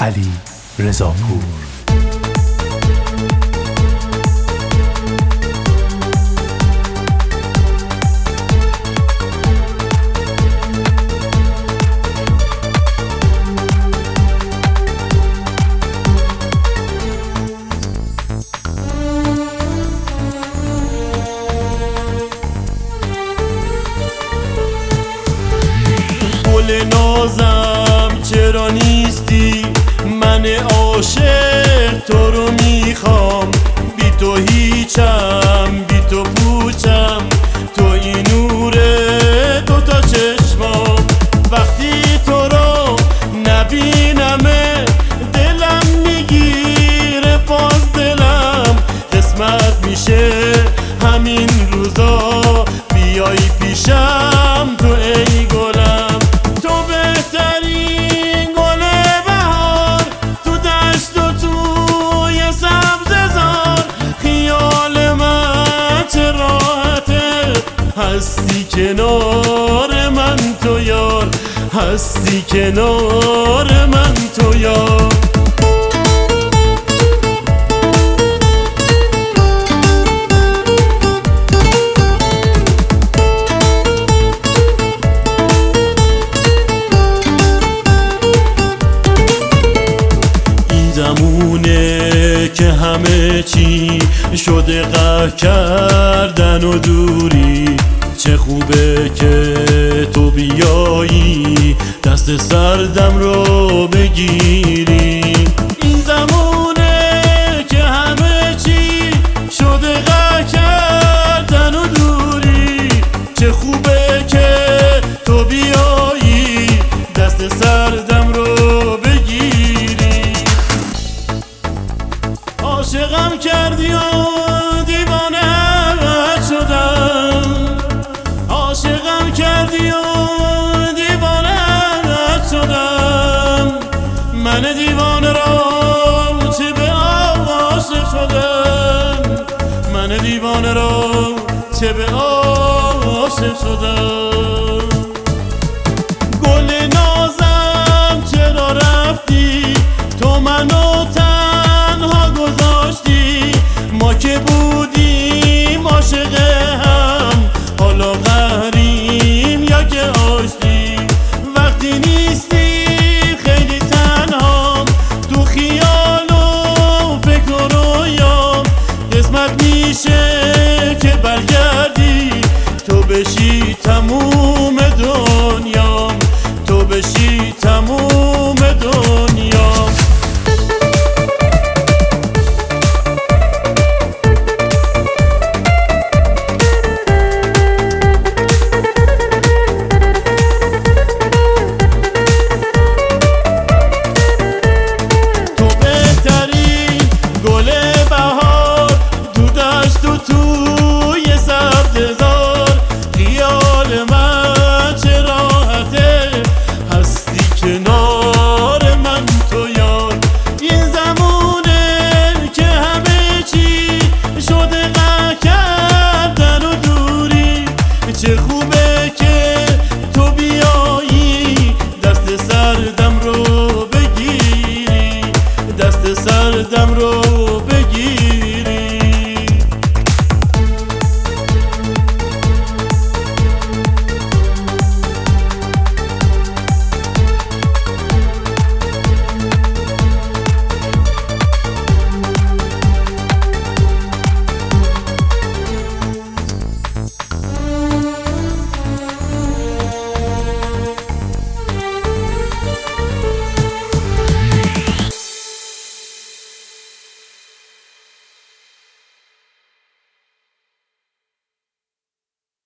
علی رضاپور. گل نازم چرا نیستی؟ من عاشق تو رو میخوام، بی تو هیچم، بی تو پوچم، تو این نور دوتا چشمام. وقتی تو رو نبینمه دلم میگیره، باز دلم قسمت میشه همین روزا بیای پیشم تو ای گلم. تو بهترین گل بهار تو دشت و توی سبززار، خیال من چه راحته هستی کنار من تو یار، هستی کنار من تو یار. زمونه که همه چی شده قهر کردن و دوری، چه خوبه که تو بیایی دست سردم رو بگیری. این زمونه که همه چی شده قهر کردن و دوری، چه خوبه که تو بیایی دست سردم رو عاشقم کردی و دیوانه شدم، عاشقم کردی و دیوانه شدم. من دیوانه را چه به عاشق شدم، من دیوانه را چه به عاشق شدم. گل نازم چرا رفتی؟ تو منو تنها گذاشتی، ما که بودیم عاشق هم، حالا قهریم یا که آشتی. وقتی نیستی خیلی تنهام، تو خیال و فکر و رویام، قسمت میشه که برگردی تو بشی تموم دنیام، تو بشی تموم دنیام. تو